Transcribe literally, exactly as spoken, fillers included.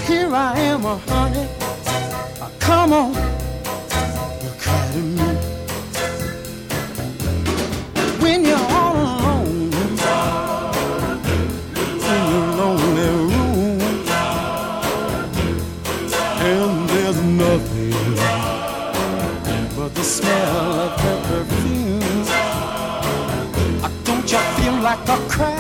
Here I am, uh, honey. Uh, come on, you cry to me. When you're all alone in your lonely room, and there's nothing but the smell of her perfume. Uh, don't you feel like a cry?